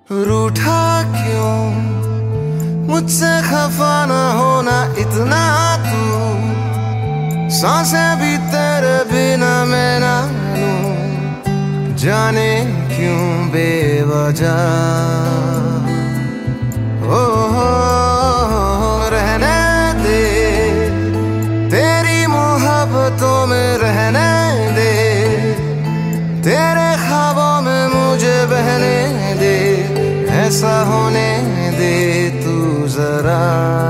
रूठा क्यों मुझसे खफा न होना इतना तू, सांसें भी तेरे बिना मैं ना लूं, जाने क्यों बेवजह। ओ रहने दे तेरी मोहब्बतों में, रहने दे तेरे ख्वाबों में मुझे बहने दे, ऐसा होने दे तू जरा।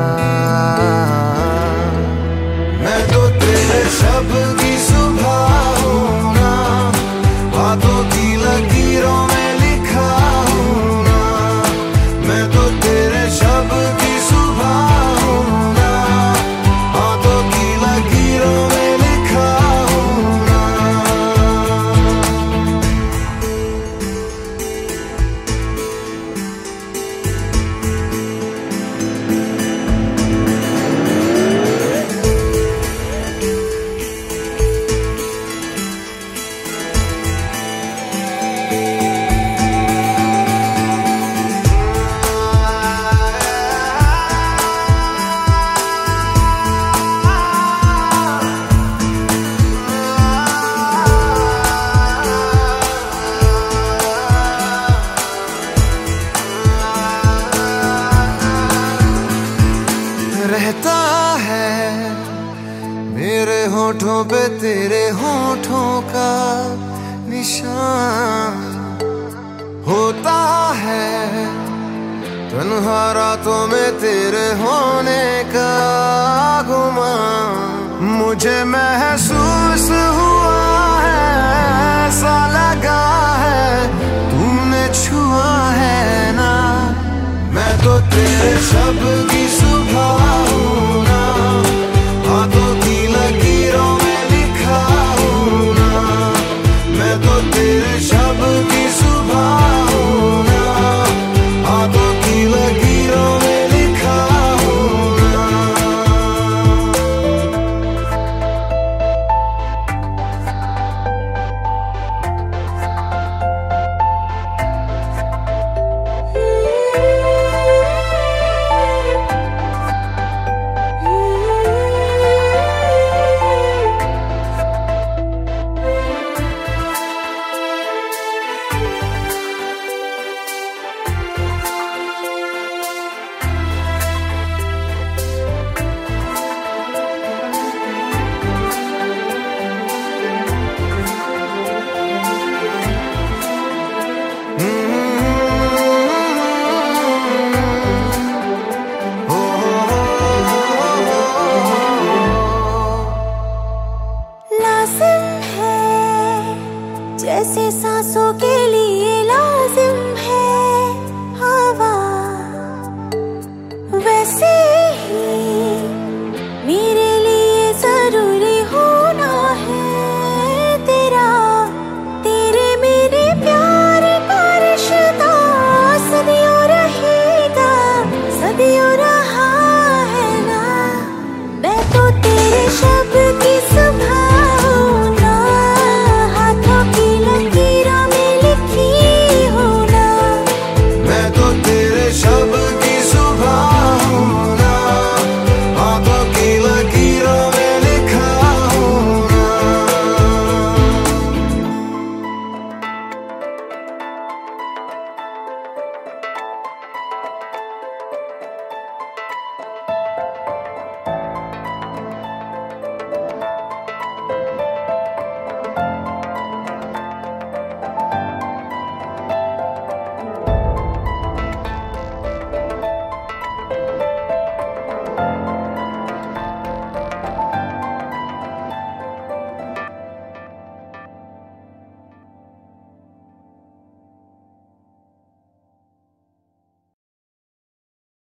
मैं तो तेरे शब्द की सुबह हूँ ना, बातों की लकीरों में लिखा हूँ ना। मैं तो तेरे शब्द की सुबह हूँ ना, बातों की लकीरों में लिखा हूँ ना। रहता है मेरे होठों पे तेरे होठों का निशान, होता है तन्हा रातों में तेरे होने का गुमान। मुझे महसूस हुआ है, ऐसा लगा है तूने छुआ है ना। मैं तो तेरे शब्द